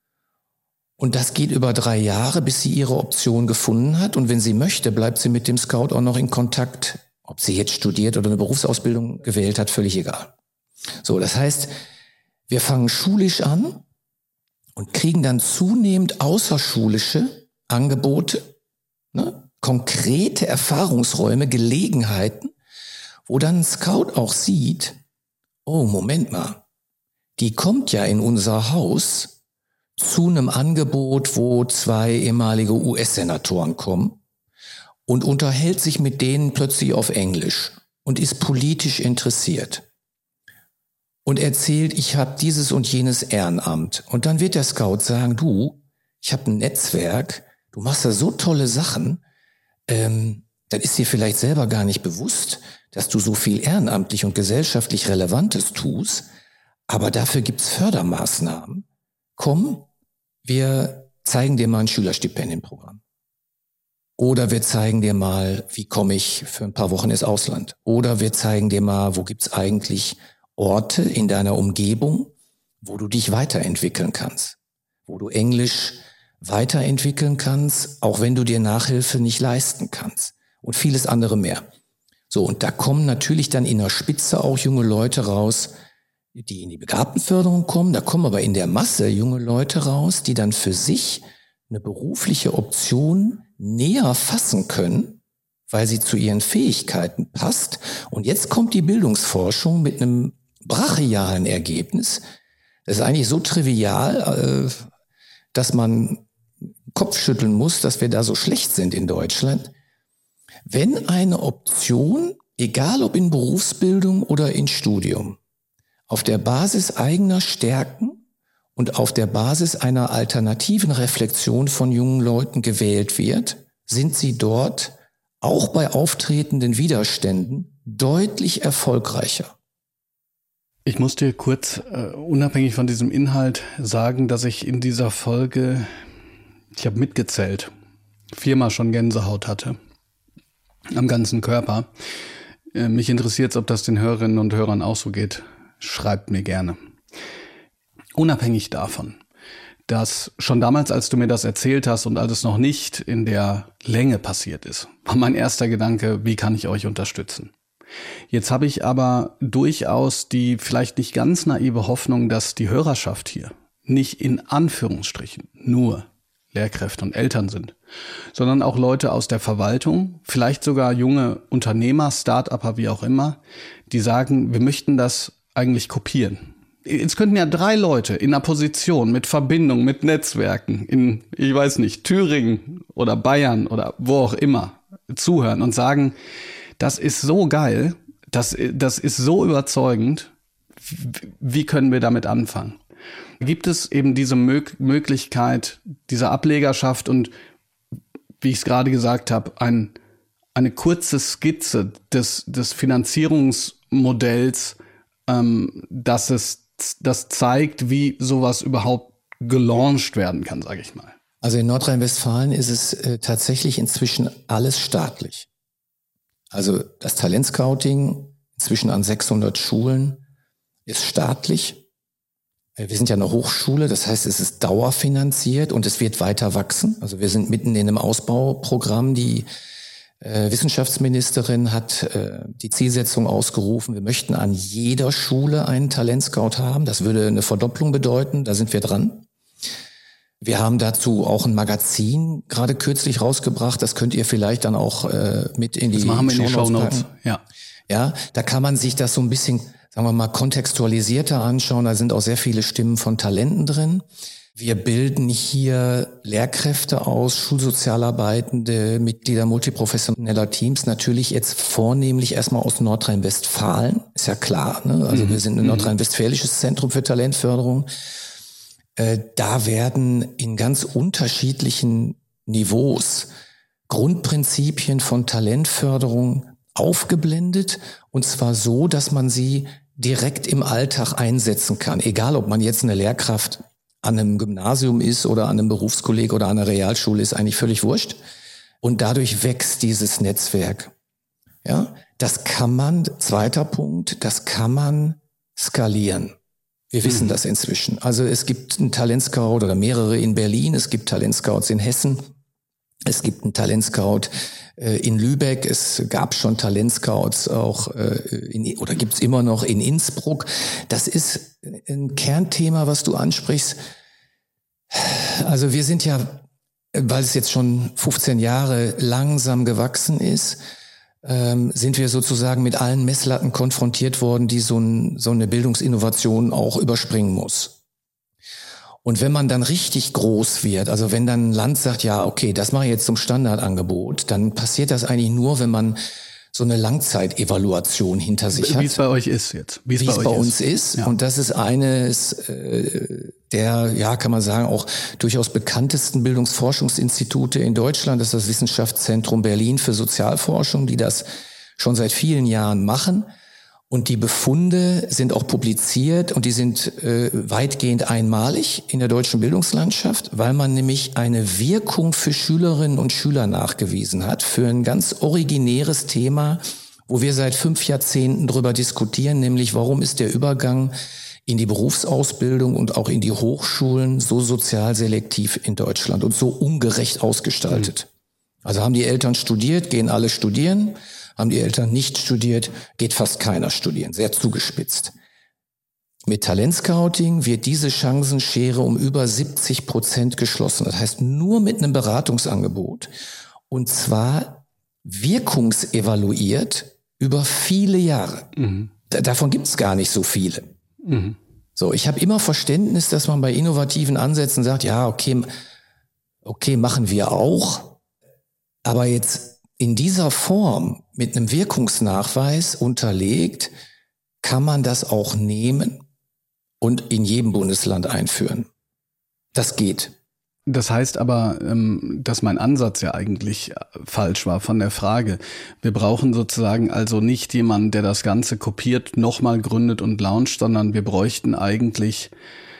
Und das geht über drei Jahre, bis sie ihre Option gefunden hat. Und wenn sie möchte, bleibt sie mit dem Scout auch noch in Kontakt. Ob sie jetzt studiert oder eine Berufsausbildung gewählt hat, völlig egal. So, das heißt, wir fangen schulisch an und kriegen dann zunehmend außerschulische Angebote, ne, konkrete Erfahrungsräume, Gelegenheiten, wo dann ein Scout auch sieht, oh, Moment mal, die kommt ja in unser Haus zu einem Angebot, wo zwei ehemalige U S-Senatoren kommen und unterhält sich mit denen plötzlich auf Englisch und ist politisch interessiert und erzählt, ich habe dieses und jenes Ehrenamt. Und dann wird der Scout sagen, du, ich habe ein Netzwerk, du machst da so tolle Sachen, ähm, dann ist dir vielleicht selber gar nicht bewusst, dass du so viel ehrenamtlich und gesellschaftlich Relevantes tust, aber dafür gibt's Fördermaßnahmen. Komm, wir zeigen dir mal ein Schülerstipendienprogramm. Oder wir zeigen dir mal, wie komme ich für ein paar Wochen ins Ausland. Oder wir zeigen dir mal, wo gibt's eigentlich Orte in deiner Umgebung, wo du dich weiterentwickeln kannst. Wo du Englisch weiterentwickeln kannst, auch wenn du dir Nachhilfe nicht leisten kannst. Und vieles andere mehr. So, und da kommen natürlich dann in der Spitze auch junge Leute raus, die in die Begabtenförderung kommen. Da kommen aber in der Masse junge Leute raus, die dann für sich eine berufliche Option näher fassen können, weil sie zu ihren Fähigkeiten passt. Und jetzt kommt die Bildungsforschung mit einem brachialen Ergebnis. Das ist eigentlich so trivial, dass man Kopfschütteln muss, dass wir da so schlecht sind in Deutschland. Wenn eine Option, egal ob in Berufsbildung oder in Studium, auf der Basis eigener Stärken und auf der Basis einer alternativen Reflexion von jungen Leuten gewählt wird, sind sie dort auch bei auftretenden Widerständen deutlich erfolgreicher. Ich muss dir kurz, uh, unabhängig von diesem Inhalt, sagen, dass ich in dieser Folge, ich habe mitgezählt, viermal schon Gänsehaut hatte. Am ganzen Körper. Uh, mich interessiert es, ob das den Hörerinnen und Hörern auch so geht. Schreibt mir gerne. Unabhängig davon, dass schon damals, als du mir das erzählt hast und als es noch nicht in der Länge passiert ist, war mein erster Gedanke, wie kann ich euch unterstützen? Jetzt habe ich aber durchaus die vielleicht nicht ganz naive Hoffnung, dass die Hörerschaft hier nicht in Anführungsstrichen nur Lehrkräfte und Eltern sind, sondern auch Leute aus der Verwaltung, vielleicht sogar junge Unternehmer, Start-Upper, wie auch immer, die sagen, wir möchten das eigentlich kopieren. Jetzt könnten ja drei Leute in einer Position mit Verbindung, mit Netzwerken in, ich weiß nicht, Thüringen oder Bayern oder wo auch immer zuhören und sagen, das ist so geil, das, das ist so überzeugend, wie können wir damit anfangen? Gibt es eben diese Mö- Möglichkeit dieser Ablegerschaft und, wie ich es gerade gesagt habe, ein, eine kurze Skizze des, des Finanzierungsmodells, ähm, dass es das zeigt, wie sowas überhaupt gelauncht werden kann, sage ich mal. Also in Nordrhein-Westfalen ist es äh, tatsächlich inzwischen alles staatlich. Also das Talentscouting inzwischen an sechshundert Schulen ist staatlich. Wir sind ja eine Hochschule, das heißt, es ist dauerfinanziert und es wird weiter wachsen. Also wir sind mitten in einem Ausbauprogramm. Die äh, Wissenschaftsministerin hat äh, die Zielsetzung ausgerufen, wir möchten an jeder Schule einen Talentscout haben. Das würde eine Verdopplung bedeuten, da sind wir dran. Wir haben dazu auch ein Magazin gerade kürzlich rausgebracht, das könnt ihr vielleicht dann auch äh, mit in die, das machen wir in die Shownotes packen. Ja. Ja, da kann man sich das so ein bisschen, sagen wir mal, kontextualisierter anschauen. Da sind auch sehr viele Stimmen von Talenten drin. Wir bilden hier Lehrkräfte aus, Schulsozialarbeitende, Mitglieder multiprofessioneller Teams, natürlich jetzt vornehmlich erstmal aus Nordrhein-Westfalen, ist ja klar, ne? Also mhm. wir sind ein nordrhein-westfälisches Zentrum für Talentförderung. Äh, da werden in ganz unterschiedlichen Niveaus Grundprinzipien von Talentförderung aufgeblendet, und zwar so, dass man sie direkt im Alltag einsetzen kann. Egal, ob man jetzt eine Lehrkraft an einem Gymnasium ist oder an einem Berufskolleg oder an einer Realschule, ist eigentlich völlig wurscht. Und dadurch wächst dieses Netzwerk. Ja, das kann man, zweiter Punkt, das kann man skalieren. Wir wissen mhm. das inzwischen. Also es gibt einen Talentscout oder mehrere in Berlin, es gibt Talentscouts in Hessen, es gibt einen Talentscout äh, in Lübeck, es gab schon Talentscouts auch äh, in, oder gibt's immer noch in Innsbruck. Das ist ein Kernthema, was du ansprichst. Also wir sind ja, weil es jetzt schon fünfzehn Jahre langsam gewachsen ist, ähm, sind wir sozusagen mit allen Messlatten konfrontiert worden, die so, ein, so eine Bildungsinnovation auch überspringen muss. Und wenn man dann richtig groß wird, also wenn dann ein Land sagt, ja, okay, das mache ich jetzt zum Standardangebot, dann passiert das eigentlich nur, wenn man so eine Langzeitevaluation hinter sich hat. Wie es bei euch ist jetzt. Wie es bei, bei uns ist. ist. Ja. Und das ist eines äh, der, ja, kann man sagen, auch durchaus bekanntesten Bildungsforschungsinstitute in Deutschland. Das ist das Wissenschaftszentrum Berlin für Sozialforschung, die das schon seit vielen Jahren machen. Und die Befunde sind auch publiziert und die sind äh, weitgehend einmalig in der deutschen Bildungslandschaft, weil man nämlich eine Wirkung für Schülerinnen und Schüler nachgewiesen hat, für ein ganz originäres Thema, wo wir seit fünf Jahrzehnten drüber diskutieren, nämlich warum ist der Übergang in die Berufsausbildung und auch in die Hochschulen so sozial selektiv in Deutschland und so ungerecht ausgestaltet. Mhm. Also haben die Eltern studiert, gehen alle studieren. Haben die Eltern nicht studiert, geht fast keiner studieren. Sehr zugespitzt. Mit Talentscouting wird diese Chancenschere um über siebzig Prozent geschlossen. Das heißt, nur mit einem Beratungsangebot. Und zwar wirkungsevaluiert über viele Jahre. Mhm. Da, davon gibt es gar nicht so viele. Mhm. So, ich habe immer Verständnis, dass man bei innovativen Ansätzen sagt, ja, okay, okay, machen wir auch. Aber jetzt in dieser Form mit einem Wirkungsnachweis unterlegt, kann man das auch nehmen und in jedem Bundesland einführen. Das geht. Das heißt aber, dass mein Ansatz ja eigentlich falsch war von der Frage. Wir brauchen sozusagen also nicht jemanden, der das Ganze kopiert, nochmal gründet und launcht, sondern wir bräuchten eigentlich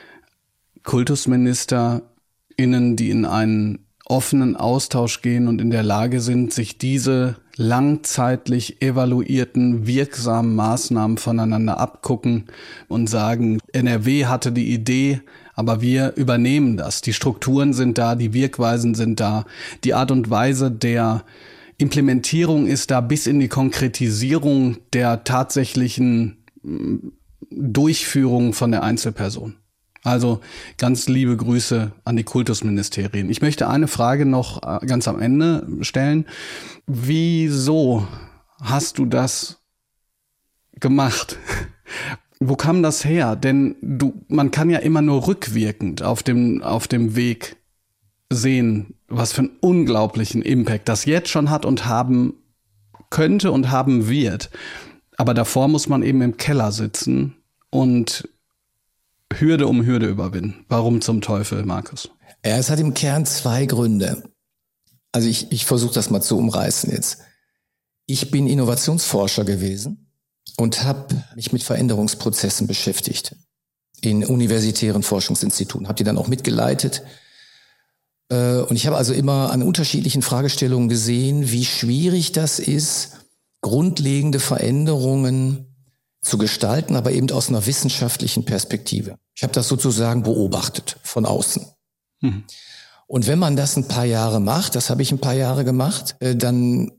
KultusministerInnen, die in einen offenen Austausch gehen und in der Lage sind, sich diese langzeitlich evaluierten, wirksamen Maßnahmen voneinander abgucken und sagen, N R W hatte die Idee, aber wir übernehmen das. Die Strukturen sind da, die Wirkweisen sind da, die Art und Weise der Implementierung ist da bis in die Konkretisierung der tatsächlichen Durchführung von der Einzelperson. Also ganz liebe Grüße an die Kultusministerien. Ich möchte eine Frage noch ganz am Ende stellen. Wieso hast du das gemacht? Wo kam das her? Denn du, man kann ja immer nur rückwirkend auf dem, auf dem Weg sehen, was für einen unglaublichen Impact das jetzt schon hat und haben könnte und haben wird. Aber davor muss man eben im Keller sitzen und Hürde um Hürde überwinden. Warum zum Teufel, Markus? Ja, es hat im Kern zwei Gründe. Also ich, ich versuche das mal zu umreißen jetzt. Ich bin Innovationsforscher gewesen und habe mich mit Veränderungsprozessen beschäftigt in universitären Forschungsinstituten. Habe die dann auch mitgeleitet. Und ich habe also immer an unterschiedlichen Fragestellungen gesehen, wie schwierig das ist, grundlegende Veränderungen zu gestalten, aber eben aus einer wissenschaftlichen Perspektive. Ich habe das sozusagen beobachtet von außen. Mhm. Und wenn man das ein paar Jahre macht, das habe ich ein paar Jahre gemacht, dann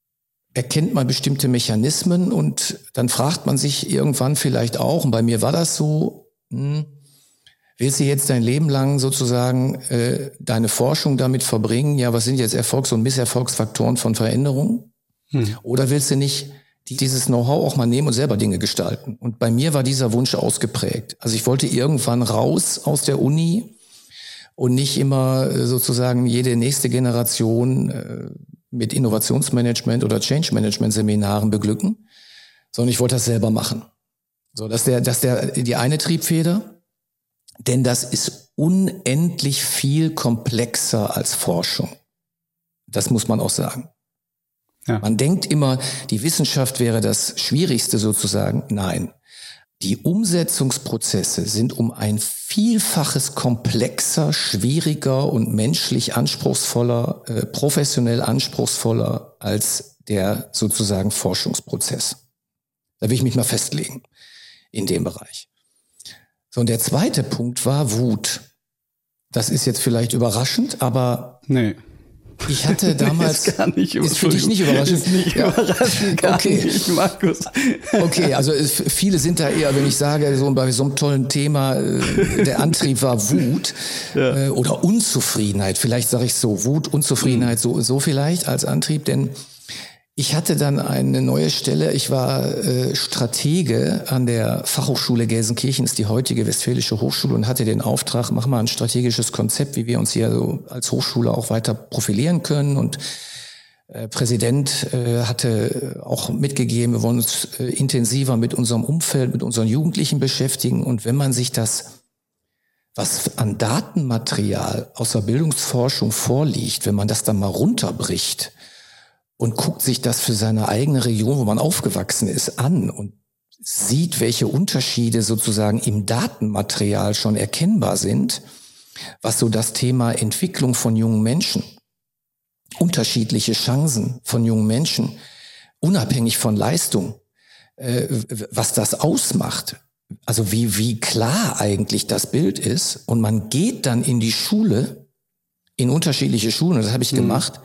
erkennt man bestimmte Mechanismen und dann fragt man sich irgendwann vielleicht auch, und bei mir war das so, hm, willst du jetzt dein Leben lang sozusagen äh, deine Forschung damit verbringen? Ja, was sind jetzt Erfolgs- und Misserfolgsfaktoren von Veränderungen? Hm. Oder willst du nicht dieses Know-how auch mal nehmen und selber Dinge gestalten? Und bei mir war dieser Wunsch ausgeprägt. Also ich wollte irgendwann raus aus der Uni und nicht immer äh, sozusagen jede nächste Generation äh, mit Innovationsmanagement oder Change-Management-Seminaren beglücken, sondern ich wollte das selber machen. So, dass der, dass der die eine Triebfeder. Denn das ist unendlich viel komplexer als Forschung. Das muss man auch sagen. Ja. Man denkt immer, die Wissenschaft wäre das Schwierigste sozusagen. Nein. Die Umsetzungsprozesse sind um ein Vielfaches komplexer, schwieriger und menschlich anspruchsvoller, äh, professionell anspruchsvoller als der sozusagen Forschungsprozess. Da will ich mich mal festlegen in dem Bereich. So, und der zweite Punkt war Wut. Das ist jetzt vielleicht überraschend, aber nee. Ich hatte damals... ist gar nicht ist für dich nicht überraschend? Ist nicht ja. überraschend, gar okay. nicht, Markus. Okay, also es, viele sind da eher, wenn ich sage, so bei so einem tollen Thema, äh, der Antrieb war Wut ja. äh, oder Unzufriedenheit. Vielleicht sage ich so, Wut, Unzufriedenheit, so, so vielleicht als Antrieb, denn ich hatte dann eine neue Stelle. Ich war äh, Stratege an der Fachhochschule Gelsenkirchen, ist die heutige Westfälische Hochschule, und hatte den Auftrag, mach mal ein strategisches Konzept, wie wir uns hier so als Hochschule auch weiter profilieren können. Und äh, Präsident äh, hatte auch mitgegeben, wir wollen uns äh, intensiver mit unserem Umfeld, mit unseren Jugendlichen beschäftigen. Und wenn man sich das, was an Datenmaterial aus der Bildungsforschung vorliegt, wenn man das dann mal runterbricht, und guckt sich das für seine eigene Region, wo man aufgewachsen ist, an und sieht, welche Unterschiede sozusagen im Datenmaterial schon erkennbar sind, was so das Thema Entwicklung von jungen Menschen, unterschiedliche Chancen von jungen Menschen, unabhängig von Leistung, äh, was das ausmacht. Also wie, wie klar eigentlich das Bild ist. Und man geht dann in die Schule, in unterschiedliche Schulen, und das habe ich mhm. gemacht,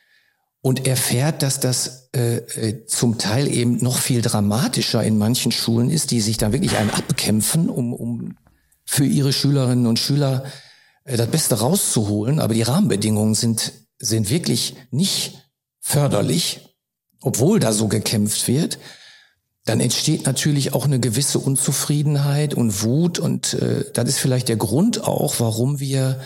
und erfährt, dass das äh, zum Teil eben noch viel dramatischer in manchen Schulen ist, die sich da wirklich einen abkämpfen, um, um für ihre Schülerinnen und Schüler äh, das Beste rauszuholen. Aber die Rahmenbedingungen sind, sind wirklich nicht förderlich, obwohl da so gekämpft wird. Dann entsteht natürlich auch eine gewisse Unzufriedenheit und Wut. Und äh, das ist vielleicht der Grund auch, warum wir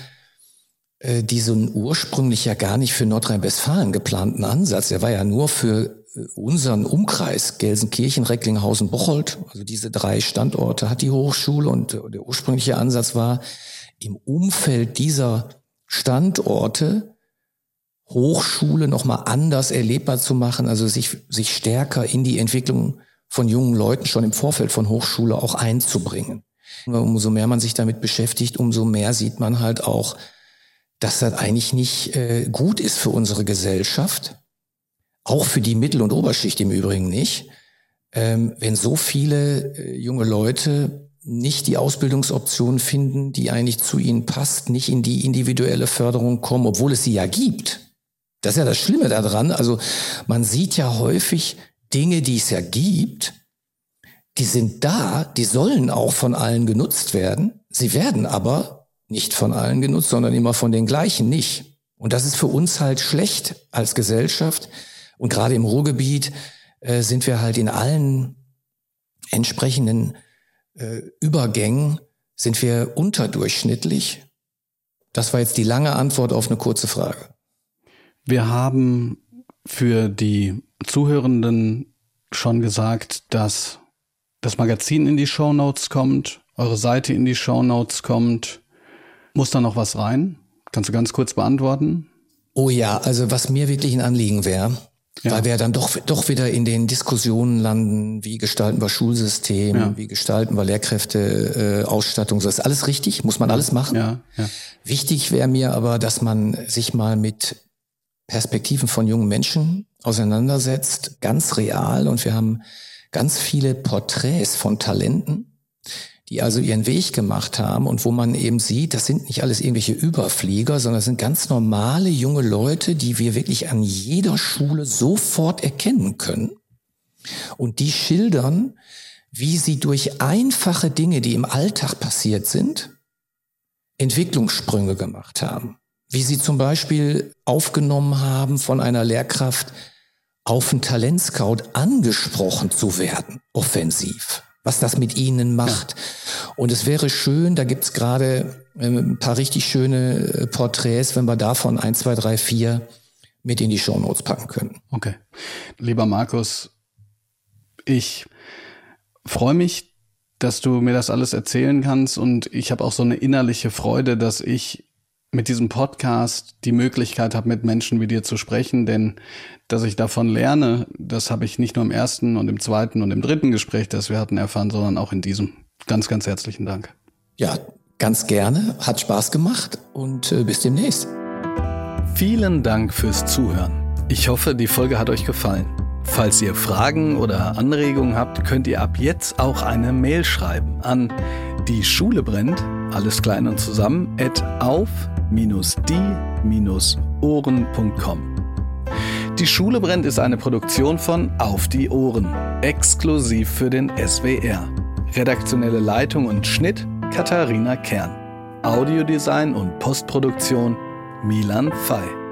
diesen ursprünglich ja gar nicht für Nordrhein-Westfalen geplanten Ansatz, der war ja nur für unseren Umkreis, Gelsenkirchen, Recklinghausen, Bocholt, also diese drei Standorte hat die Hochschule, und der ursprüngliche Ansatz war, im Umfeld dieser Standorte Hochschule nochmal anders erlebbar zu machen, also sich, sich stärker in die Entwicklung von jungen Leuten schon im Vorfeld von Hochschule auch einzubringen. Und umso mehr man sich damit beschäftigt, umso mehr sieht man halt auch, dass das eigentlich nicht äh, gut ist für unsere Gesellschaft, auch für die Mittel- und Oberschicht im Übrigen nicht, ähm, wenn so viele äh, junge Leute nicht die Ausbildungsoptionen finden, die eigentlich zu ihnen passt, nicht in die individuelle Förderung kommen, obwohl es sie ja gibt. Das ist ja das Schlimme daran. Also man sieht ja häufig Dinge, die es ja gibt, die sind da, die sollen auch von allen genutzt werden. Sie werden aber nicht von allen genutzt, sondern immer von den gleichen nicht. Und das ist für uns halt schlecht als Gesellschaft. Und gerade im Ruhrgebiet äh, sind wir halt in allen entsprechenden äh, Übergängen sind wir unterdurchschnittlich. Das war jetzt die lange Antwort auf eine kurze Frage. Wir haben für die Zuhörenden schon gesagt, dass das Magazin in die Shownotes kommt, eure Seite in die Shownotes kommt. Muss da noch was rein? Kannst du ganz kurz beantworten? Oh ja, also was mir wirklich ein Anliegen wäre, ja. weil wir ja dann doch doch wieder in den Diskussionen landen, wie gestalten wir Schulsystem, ja. wie gestalten wir Lehrkräfte, äh, Ausstattung, so ist alles richtig, muss man alles machen. Ja, ja. Wichtig wäre mir aber, dass man sich mal mit Perspektiven von jungen Menschen auseinandersetzt, ganz real. Und wir haben ganz viele Porträts von Talenten, die also ihren Weg gemacht haben und wo man eben sieht, das sind nicht alles irgendwelche Überflieger, sondern das sind ganz normale junge Leute, die wir wirklich an jeder Schule sofort erkennen können. Und die schildern, wie sie durch einfache Dinge, die im Alltag passiert sind, Entwicklungssprünge gemacht haben. Wie sie zum Beispiel aufgenommen haben, von einer Lehrkraft auf einen Talentscout angesprochen zu werden, offensiv. Was das mit ihnen macht. Und es wäre schön, da gibt's gerade ein paar richtig schöne Porträts, wenn wir davon eins, zwei, drei, vier mit in die Shownotes packen können. Okay. Lieber Markus, ich freue mich, dass du mir das alles erzählen kannst und ich habe auch so eine innerliche Freude, dass ich mit diesem Podcast die Möglichkeit habe, mit Menschen wie dir zu sprechen, denn dass ich davon lerne, das habe ich nicht nur im ersten und im zweiten und im dritten Gespräch, das wir hatten, erfahren, sondern auch in diesem. Ganz, ganz herzlichen Dank. Ja, ganz gerne. Hat Spaß gemacht und äh, bis demnächst. Vielen Dank fürs Zuhören. Ich hoffe, die Folge hat euch gefallen. Falls ihr Fragen oder Anregungen habt, könnt ihr ab jetzt auch eine Mail schreiben an die Schule brennt, alles klein und zusammen, at auf die ohren punkt com. Die Schule brennt ist eine Produktion von Auf die Ohren, exklusiv für den S W R. Redaktionelle Leitung und Schnitt Katharina Kern. Audiodesign und Postproduktion Milan Fey.